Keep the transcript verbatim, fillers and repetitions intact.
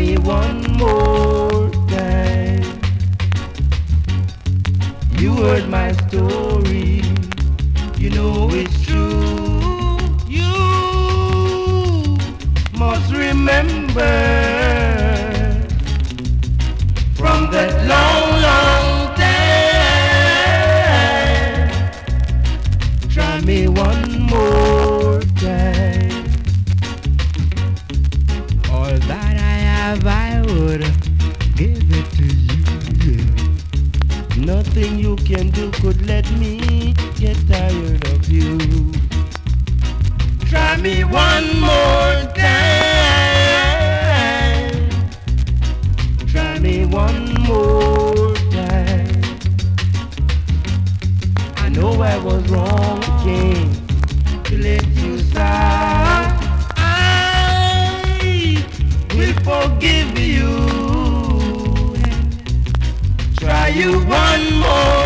me one more time. You heard my story, you know it's true. You must remember from that long, long time. Try me one more time. All that I have, I would give it to you. Yeah. Nothing you can do could let me get tired of you. Try me one more time. Try me one more time. I know I was wrong again to let you stop. I will forgive you. Try you one more